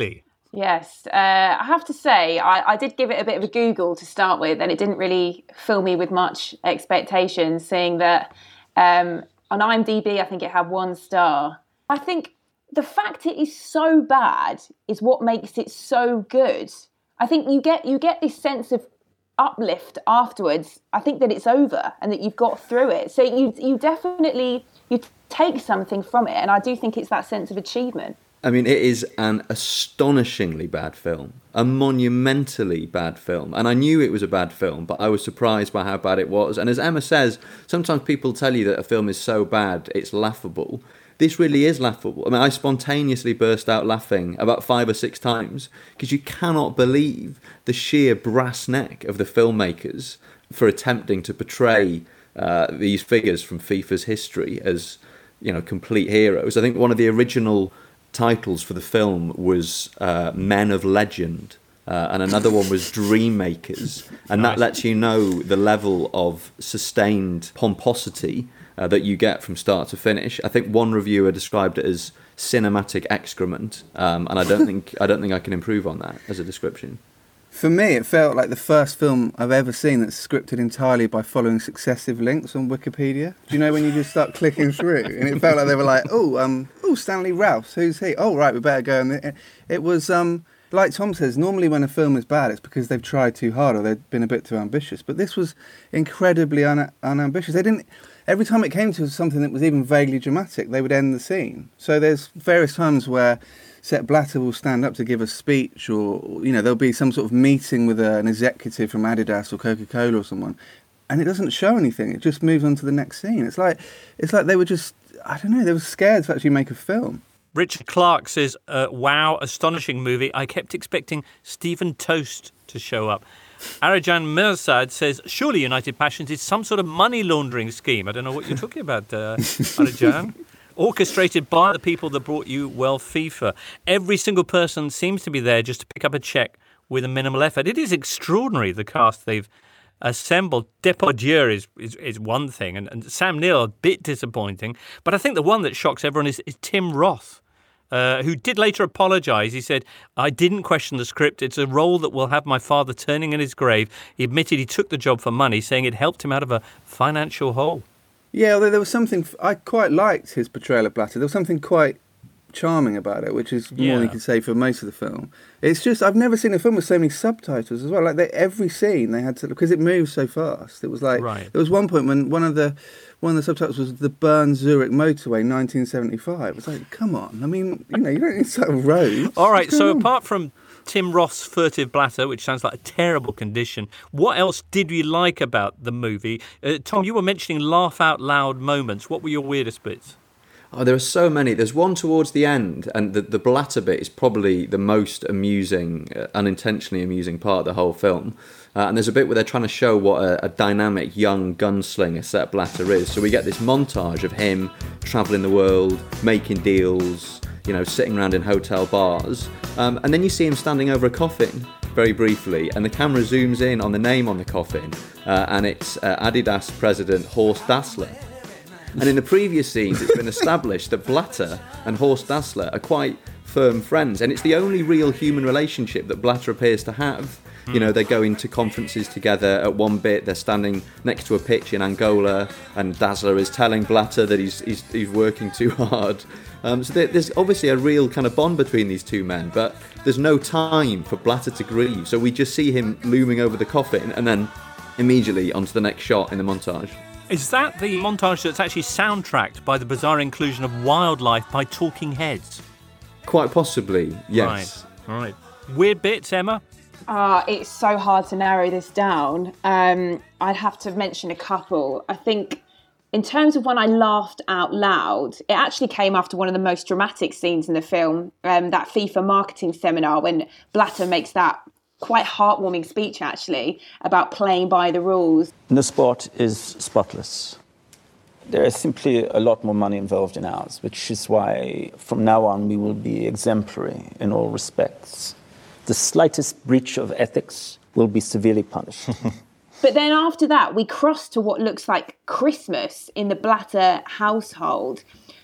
Yes, I have to say, I did give it a bit of a Google to start with, and it didn't really fill me with much expectations, seeing that on IMDb, I think it had 1 star. I think the fact it is so bad is what makes it so good. I think you get this sense of uplift afterwards. I think that it's over and that you've got through it. So you definitely take something from it, and I do think it's that sense of achievement. I mean, it is an astonishingly bad film, a monumentally bad film. And I knew it was a bad film, but I was surprised by how bad it was. And as Emma says, sometimes people tell you that a film is so bad, it's laughable. This really is laughable. I mean, I spontaneously burst out laughing about 5 or 6 times because you cannot believe the sheer brass neck of the filmmakers for attempting to portray these figures from FIFA's history as, complete heroes. I think one of the original titles for the film was Men of Legend, and another one was Dream Makers, and that lets you know the level of sustained pomposity that you get from start to finish. I think one reviewer described it as cinematic excrement, and I don't think I can improve on that as a description. For me, it felt like the first film I've ever seen that's scripted entirely by following successive links on Wikipedia. Do you know when you just start clicking through? And it felt like they were like, Stanley Rouse, who's he? Oh, right, we better go. And it was, like Tom says, normally when a film is bad, it's because they've tried too hard or they've been a bit too ambitious. But this was incredibly unambitious. Every time it came to something that was even vaguely dramatic, they would end the scene. So there's various times where Sepp Blatter will stand up to give a speech, or there'll be some sort of meeting with an executive from Adidas or Coca-Cola or someone, and it doesn't show anything. It just moves on to the next scene. It's like they were just, I don't know, they were scared to actually make a film. Richard Clark says, wow, astonishing movie. I kept expecting Stephen Toast to show up. Arajan Mirsad says, surely United Passions is some sort of money laundering scheme. I don't know what you're talking about, Arajan. Orchestrated by the people that brought you FIFA. Every single person seems to be there just to pick up a check with a minimal effort. It is extraordinary, the cast they've assembled. Depardieu is one thing, and Sam Neill, a bit disappointing. But I think the one that shocks everyone is Tim Roth, who did later apologise. He said, I didn't question the script. It's a role that will have my father turning in his grave. He admitted he took the job for money, saying it helped him out of a financial hole. Yeah, although there was something, I quite liked his portrayal of Blatter. There was something quite charming about it, which is more than you can say for most of the film. It's just, I've never seen a film with so many subtitles as well. Like every scene they had to, because it moves so fast. It was like, There was one point when one of the subtitles was the Bern-Zurich motorway, 1975. It's like, come on. I mean, you don't need to roads. All right, so apart from Tim Roth's furtive Blatter, which sounds like a terrible condition, what else did you like about the movie? Tom, you were mentioning laugh-out-loud moments. What were your weirdest bits? Oh, there are so many. There's one towards the end, and the Blatter bit is probably the most amusing, unintentionally amusing part of the whole film. And there's a bit where they're trying to show what a dynamic young gunslinger Sepp Blatter is. So we get this montage of him travelling the world, making deals, sitting around in hotel bars. And then you see him standing over a coffin very briefly, and the camera zooms in on the name on the coffin, and it's Adidas president Horst Dassler. And in the previous scenes, it's been established that Blatter and Horst Dassler are quite firm friends, and it's the only real human relationship that Blatter appears to have. They go into conferences together. At one bit, they're standing next to a pitch in Angola, and Dassler is telling Blatter that he's working too hard. So there's obviously a real kind of bond between these two men, but there's no time for Blatter to grieve. So we just see him looming over the coffin, and then immediately onto the next shot in the montage. Is that the montage that's actually soundtracked by the bizarre inclusion of wildlife by Talking Heads? Quite possibly, yes. Right. Weird bits, Emma? It's so hard to narrow this down. I'd have to mention a couple. I think in terms of when I laughed out loud, it actually came after one of the most dramatic scenes in the film, that FIFA marketing seminar when Blatter makes that quite heartwarming speech, actually, about playing by the rules. No sport is spotless. There is simply a lot more money involved in ours, which is why from now on we will be exemplary in all respects. The slightest breach of ethics will be severely punished. But then after that, we cross to what looks like Christmas in the Blatter household.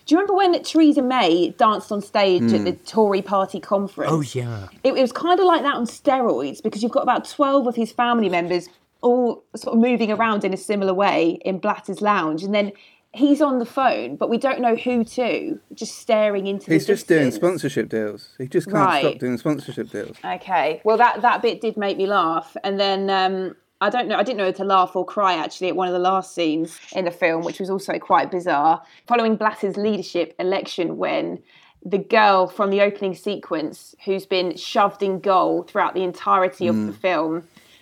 Do you remember when Theresa May danced on stage at the Tory party conference? Oh, yeah. It was kind of like that on steroids, because you've got about 12 of his family members all sort of moving around in a similar way in Blatter's lounge. And then he's on the phone, but we don't know who to, just staring into He's the just doing distance. sponsorship deals. He just can't stop doing sponsorship deals. Okay. Well, that bit did make me laugh. And then I didn't know whether to laugh or cry, actually, at one of the last scenes in the film, which was also quite bizarre. Following Blatter's leadership election, when the girl from the opening sequence, who's been shoved in goal throughout the entirety of the film,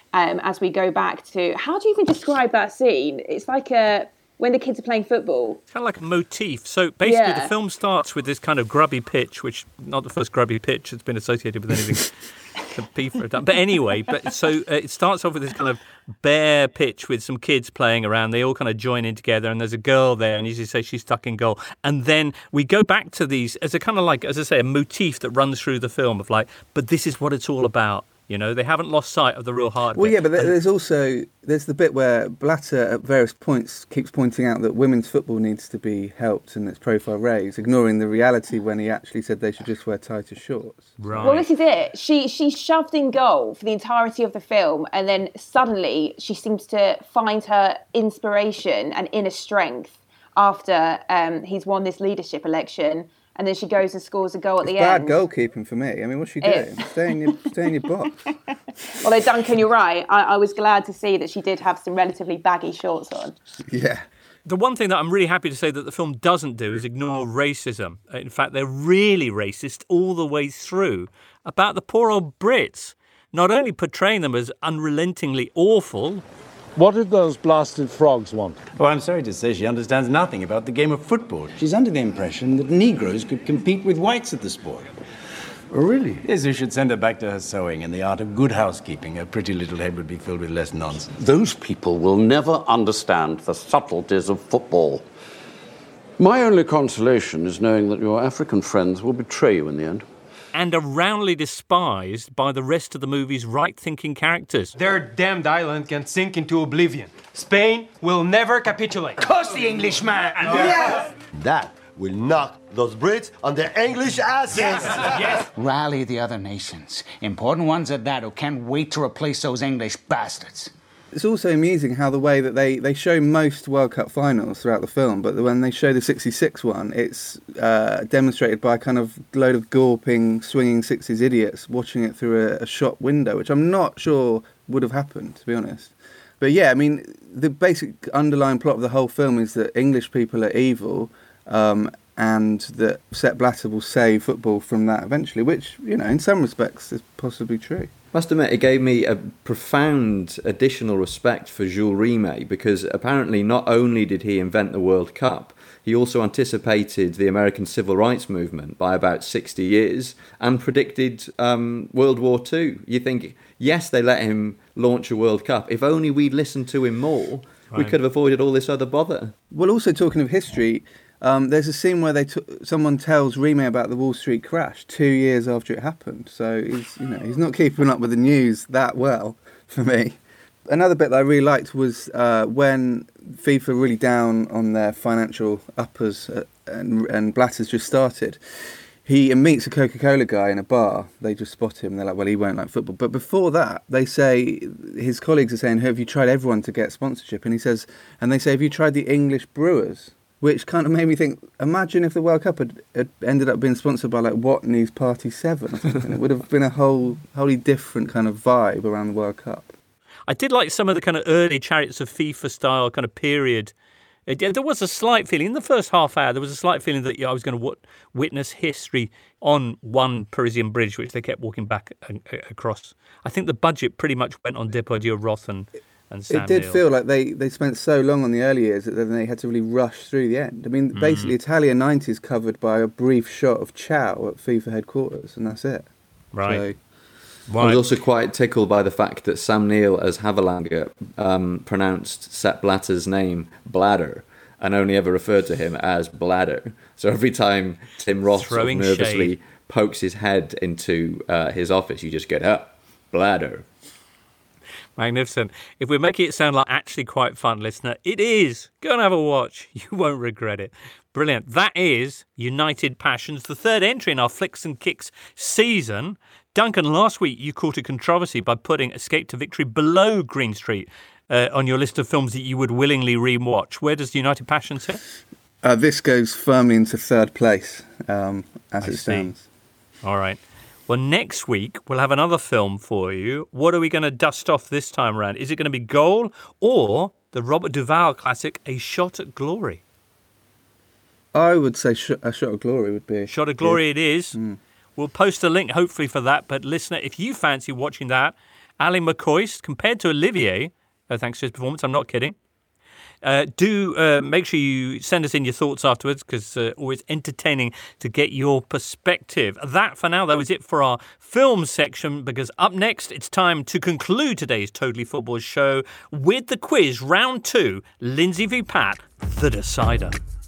as we go back to... How do you even describe that scene? It's like when the kids are playing football. It's kind of like a motif. So basically the film starts with this kind of grubby pitch, which not the first grubby pitch that's been associated with anything that FIFA have done. But anyway, it starts off with this kind of bare pitch with some kids playing around. They all kind of join in together, and there's a girl there, and as you say, she's stuck in goal. And then we go back to these as a kind of like, as I say, a motif that runs through the film of like, but this is what it's all about. You know, they haven't lost sight of the real hard Well, bit. yeah, but there's the bit where Blatter at various points keeps pointing out that women's football needs to be helped and its profile raised, ignoring the reality when he actually said they should just wear tighter shorts. Right. Well, this is it. She's shoved in goal for the entirety of the film, and then suddenly she seems to find her inspiration and inner strength after he's won this leadership election. And then she goes and scores a goal at the end. Bad goalkeeping for me. I mean, what's she doing? Stay in your box. Although, Duncan, you're right. I was glad to see that she did have some relatively baggy shorts on. Yeah. The one thing that I'm really happy to say that the film doesn't do is ignore racism. In fact, they're really racist all the way through about the poor old Brits, not only portraying them as unrelentingly awful. What did those blasted frogs want? Oh, I'm sorry to say she understands nothing about the game of football. She's under the impression that Negroes could compete with whites at the sport. Oh, really? Yes, you should send her back to her sewing and the art of good housekeeping. Her pretty little head would be filled with less nonsense. Those people will never understand the subtleties of football. My only consolation is knowing that your African friends will betray you in the end. And are roundly despised by the rest of the movie's right-thinking characters. Their damned island can sink into oblivion. Spain will never capitulate. Curse the Englishman! Yes! That will knock those Brits on their English asses. Yes. Rally the other nations, important ones at that, who can't wait to replace those English bastards. It's also amusing how the way that they show most World Cup finals throughout the film, but when they show the 66 one, it's demonstrated by a kind of load of gawping, swinging 60s idiots watching it through a shop window, which I'm not sure would have happened, to be honest. But yeah, I mean, the basic underlying plot of the whole film is that English people are evil, and that Sepp Blatter will save football from that eventually, which, you know, in some respects is possibly true. Must admit, it gave me a profound additional respect for Jules Rimet, because apparently not only did he invent the World Cup, he also anticipated the American civil rights movement by about 60 years and predicted World War II. You think, yes, they let him launch a World Cup. If only we'd listened to him more, we could have avoided all this other bother. Well, also talking of history, there's a scene where someone tells Rimet about the Wall Street crash 2 years after it happened. So he's not keeping up with the news that well for me. Another bit that I really liked was when FIFA were really down on their financial uppers and Blatter's just started. He meets a Coca-Cola guy in a bar. They just spot him. They're like, well, he won't like football. But before that, they say, his colleagues are saying, have you tried everyone to get sponsorship? And they say, have you tried the English brewers? Which kind of made me think, imagine if the World Cup had ended up being sponsored by like Watney's Party 7 or something. It would have been a wholly different kind of vibe around the World Cup. I did like some of the kind of early Chariots of FIFA style kind of period. There was a slight feeling, in the first half hour, there was a slight feeling that I was going to witness history on one Parisian bridge, which they kept walking back across. I think the budget pretty much went on Depardieu, Roth and Sam It did Neill. feel like they spent so long on the early years that then they had to really rush through the end. I mean, basically, Italia 90 is covered by a brief shot of Chow at FIFA headquarters, and that's it. Right. I was also quite tickled by the fact that Sam Neill as Havelange pronounced Sepp Blatter's name Bladder and only ever referred to him as Bladder. So every time Tim Roth sort of nervously pokes his head into his office, you just get, Bladder. Magnificent. If we're making it sound like actually quite fun, listener, it is. Go and have a watch. You won't regret it. Brilliant. That is United Passions, the third entry in our Flicks and Kicks season. Duncan, last week you caught a controversy by putting Escape to Victory below Green Street on your list of films that you would willingly re-watch. Where does United Passions sit? This goes firmly into third place as it stands. All right. Well, next week we'll have another film for you. What are we going to dust off this time around? Is it going to be Goal or the Robert Duvall classic, A Shot at Glory? I would say A Shot of Glory would be. Shot of Glory it is. We'll post a link hopefully for that. But listener, if you fancy watching that, Ali McCoist compared to Olivier, thanks to his performance, I'm not kidding. Do make sure you send us in your thoughts afterwards, because always entertaining to get your perspective. That, for now, though, is it for our film section, because up next, it's time to conclude today's Totally Football show with the quiz, round 2, Lindsay v Pat, the decider.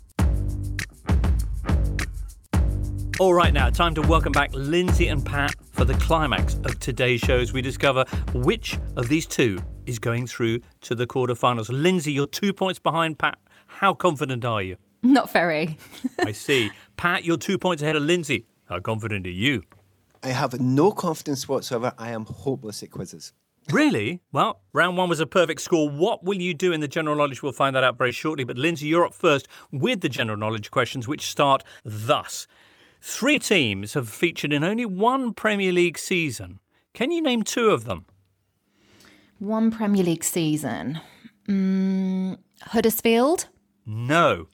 All right, now, time to welcome back Lindsay and Pat for the climax of today's show as we discover which of these two is going through to the quarterfinals. Lindsay, you're 2 points behind Pat. How confident are you? Not very. I see. Pat, you're 2 points ahead of Lindsay. How confident are you? I have no confidence whatsoever. I am hopeless at quizzes. Really? Well, round 1 was a perfect score. What will you do in the general knowledge? We'll find that out very shortly. But Lindsay, you're up first with the general knowledge questions, which start thus. 3 teams have featured in only one Premier League season. Can you name 2 of them? One Premier League season. Huddersfield? No.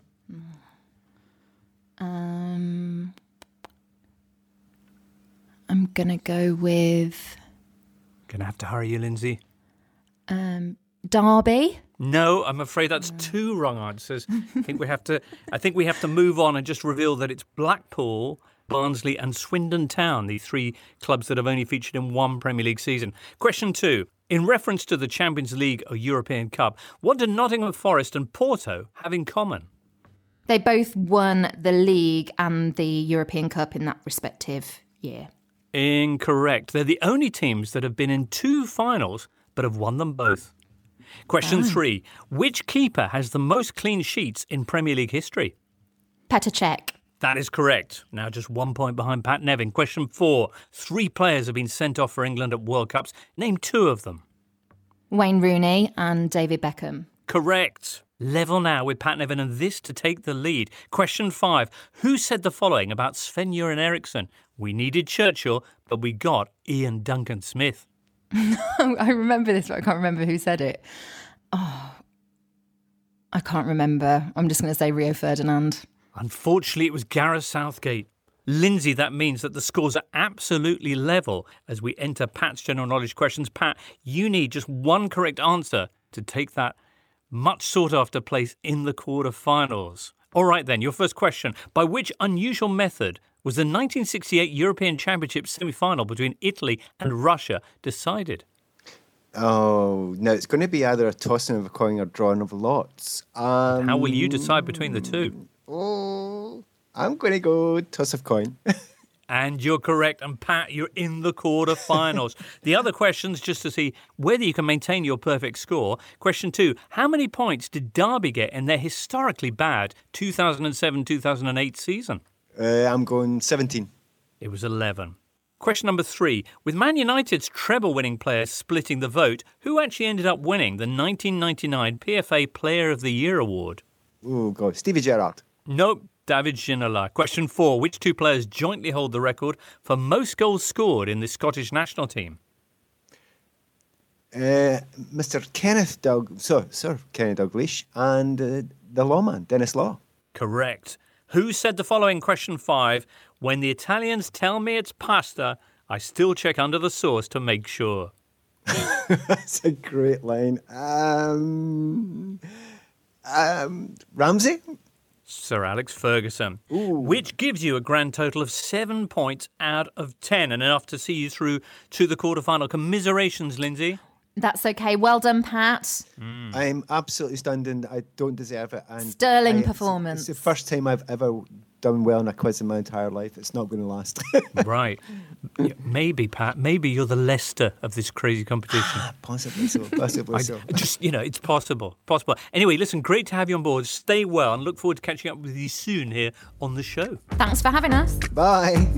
I'm going to go with... Going to have to hurry you, Lindsay. Derby? No, I'm afraid that's 2 wrong answers. I think we have to move on and just reveal that it's Blackpool, Barnsley and Swindon Town, the 3 clubs that have only featured in one Premier League season. Question 2. In reference to the Champions League or European Cup, what do Nottingham Forest and Porto have in common? They both won the league and the European Cup in that respective year. Incorrect. They're the only teams that have been in 2 finals but have won them both. Question 3. Which keeper has the most clean sheets in Premier League history? Petr Cech. That is correct. Now just 1 point behind Pat Nevin. Question 4. 3 players have been sent off for England at World Cups. Name 2 of them. Wayne Rooney and David Beckham. Correct. Level now with Pat Nevin and this to take the lead. Question 5. Who said the following about Sven-Göran Eriksson? We needed Churchill, but we got Ian Duncan Smith. I remember this, but I can't remember who said it. Oh, I can't remember. I'm just going to say Rio Ferdinand. Unfortunately, it was Gareth Southgate. Lindsay, that means that the scores are absolutely level as we enter Pat's general knowledge questions. Pat, you need just 1 correct answer to take that much sought-after place in the quarterfinals. All right, then, your first question. By which unusual method was the 1968 European Championship semi-final between Italy and Russia decided? Oh, no, it's going to be either a tossing of a coin or drawing of lots. How will you decide between the 2? Oh, I'm going to go toss of coin. And you're correct. And Pat, you're in the quarterfinals. The other questions, just to see whether you can maintain your perfect score. Question 2, how many points did Derby get in their historically bad 2007-2008 season? I'm going 17. It was 11. Question number 3. With Man United's treble-winning players splitting the vote, who actually ended up winning the 1999 PFA Player of the Year award? Oh, God. Stevie Gerrard. Nope. David Ginola. Question 4. Which 2 players jointly hold the record for most goals scored in the Scottish national team? Mr. Sir Kenneth Dalglish and the lawman, Dennis Law. Correct. Who said the following? Question 5. When the Italians tell me it's pasta, I still check under the sauce to make sure. That's a great line. Ramsey? Sir Alex Ferguson. Ooh. Which gives you a grand total of 7 points out of 10 and enough to see you through to the quarterfinal. Commiserations, Lindsay. That's okay. Well done, Pat. I'm absolutely stunned and I don't deserve it. And Sterling performance. It's the first time I've ever done well in a quiz in my entire life. It's not going to last. Right. Yeah, maybe, Pat, maybe you're the Leicester of this crazy competition. Possibly so. Possibly so. Just, it's possible. Possible. Anyway, listen, great to have you on board. Stay well and look forward to catching up with you soon here on the show. Thanks for having us. Bye.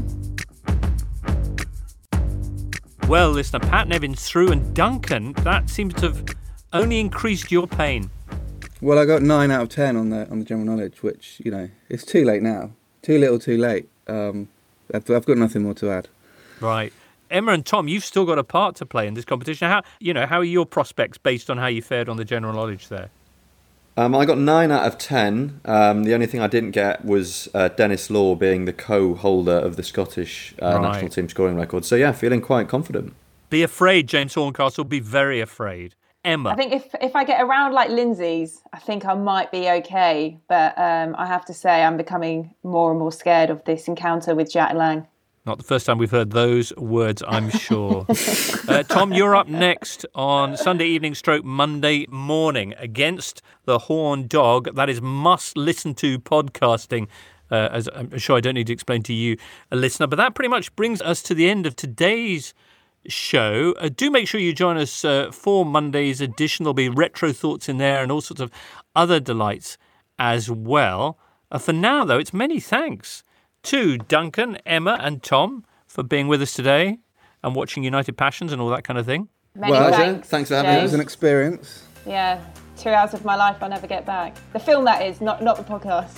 Well, listener, Pat Nevin's through, and Duncan, that seems to have only increased your pain. Well, I got 9 out of 10 on the general knowledge, which, it's too late now. Too little, too late. I've got nothing more to add. Right. Emma and Tom, you've still got a part to play in this competition. How are your prospects based on how you fared on the general knowledge there? I got 9 out of 10. The only thing I didn't get was Dennis Law being the co-holder of the Scottish national team scoring record. So, yeah, feeling quite confident. Be afraid, James Horncastle. Be very afraid. Emma. I think if I get around like Lindsay's, I think I might be okay. But I have to say I'm becoming more and more scared of this encounter with Jack Lang. Not the first time we've heard those words, I'm sure. Tom, you're up next on Sunday evening / Monday morning against the Horn Dog. That is must-listen-to podcasting, as I'm sure I don't need to explain to you, a listener. But that pretty much brings us to the end of today's show. Do make sure you join us for Monday's edition. There'll be retro thoughts in there and all sorts of other delights as well. For now, though, it's many thanks to Duncan, Emma and Tom for being with us today and watching United Passions and all that kind of thing. Many thanks. Thanks for having us. It was an experience. Yeah, 2 hours of my life I'll never get back. The film, that is, not the podcast.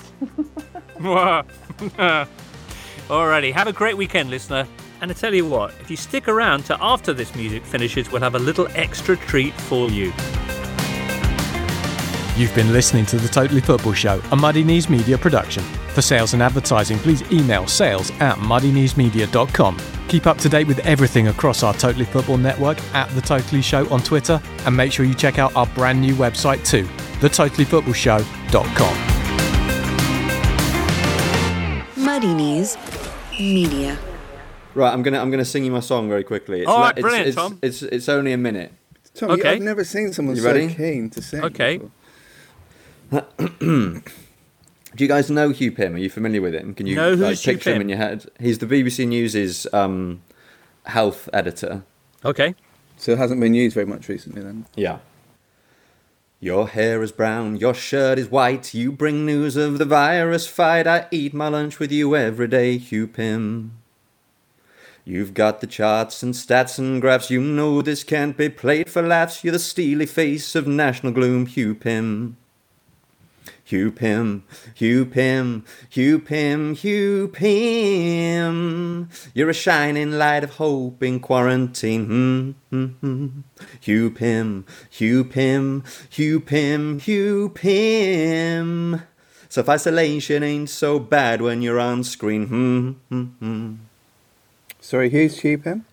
Alrighty, have a great weekend, listener. And I tell you what, if you stick around to after this music finishes, we'll have a little extra treat for you. You've been listening to The Totally Football Show, a Muddy Knees Media production. For sales and advertising, please email sales@muddykneesmedia.com. Keep up to date with everything across our Totally Football network at The Totally Show on Twitter, and make sure you check out our brand new website too, thetotallyfootballshow.com. Muddy Knees Media. Right, I'm gonna sing you my song very quickly. All right, brilliant, Tom. It's only a minute. Tom, Okay. I've never seen someone You ready? so keen to sing. Okay. Do you guys know Hugh Pym? Are you familiar with him? Can you No, who's Hugh picture him Pym? in your head? He's the BBC News' health editor. Okay. So it hasn't been used very much recently then. Yeah. Your hair is brown, your shirt is white. You bring news of the virus fight. I eat my lunch with you every day, Hugh Pym. You've got the charts and stats and graphs. You know this can't be played for laughs. You're the steely face of national gloom, Hugh Pym. Hugh Pym, Hugh Pym, Hugh Pym, Hugh Pym. You're a shining light of hope in quarantine. Hugh Pym, Hugh Pym, Hugh Pym, Hugh Pym. Self-isolation ain't so bad when you're on screen. Sorry, who's Hugh Pym?